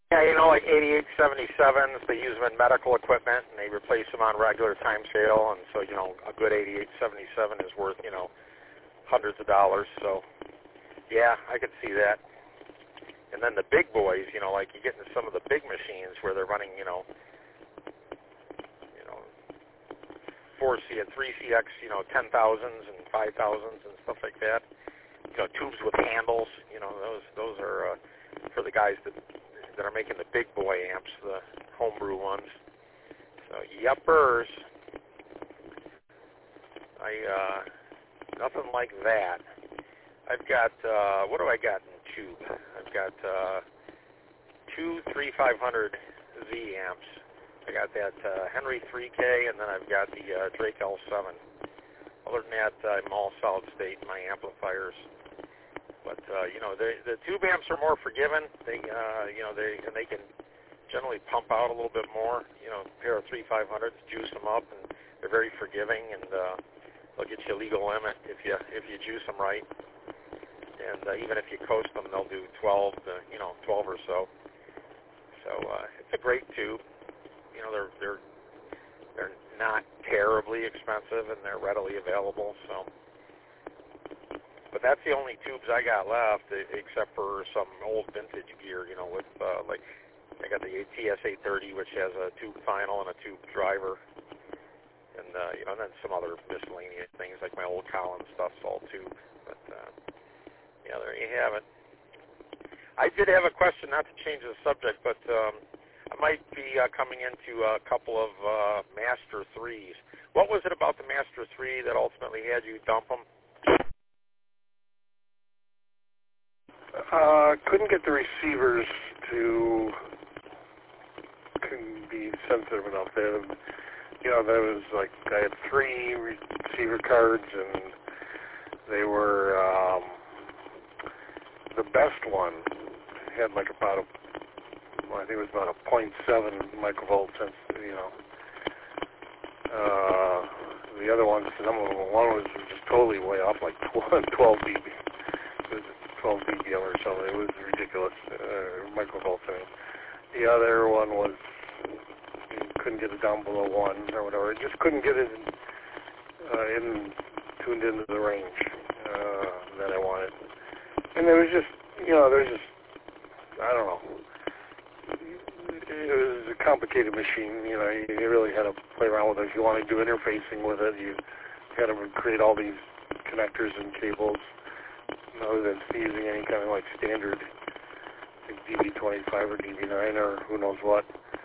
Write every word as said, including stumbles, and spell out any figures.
Yeah, you know, like eighty-eight seventy-sevens, they use them in medical equipment, and they replace them on regular time sale, and so, you know, a good eighty-eight seventy-seven is worth, you know, hundreds of dollars, so, yeah, I could see that. And then the big boys, you know, like you get into some of the big machines where they're running, you know, you know, four C and three C X, you know, ten thousands and five thousands and stuff like that. You know, tubes with handles, you know, those those are uh, for the guys that that are making the big boy amps, the homebrew ones. So, yuppers. I, uh, nothing like that. I've got, uh, what do I got in tube? I've got uh, two thirty-five hundred Z amps. I got that uh, Henry three K, and then I've got the uh, Drake L seven. Other than that, I'm all solid state in my amplifiers. But, uh, you know, the, the tube amps are more forgiving. They, uh, you know, they and they can generally pump out a little bit more. You know, a pair of thirty-five hundreds, juice them up, and they're very forgiving, and uh, they'll get you a legal limit if you if you juice them right. And uh, even if you coast them, they'll do twelve to, you know, twelve or so. So uh, it's a great tube. You know, they're they're they're not terribly expensive, and they're readily available. So. But that's the only tubes I got left, except for some old vintage gear, you know, with, uh, like, I got the T S eight thirty, which has a tube final and a tube driver, and, uh, you know, and then some other miscellaneous things, like my old Collins stuff's all tube. But, uh, yeah, there you have it. I did have a question, not to change the subject, but um, I might be uh, coming into a couple of uh, Master threes. What was it about the Master three that ultimately had you dump them? Uh, couldn't get the receivers to couldn't be sensitive enough. They had, you know, there was like I had three receiver cards, and they were um, the best one had like about a, well, I think it was about a point seven microvolt sense, you know. Uh, the other ones, some of them, one was just totally way off, like twelve dB. It was twelve dBm or something. It was ridiculous, uh, microvolts. I mean, the other one was, you couldn't get it down below one or whatever. It just couldn't get it uh, in, tuned into the range uh, that I wanted. And there was just, you know, there was just, I don't know. It was a complicated machine. You know, you really had to play around with it. If you wanted to do interfacing with it, you had to create all these connectors and cables, other than using any kind of like standard like D B twenty-five or D B nine or who knows what.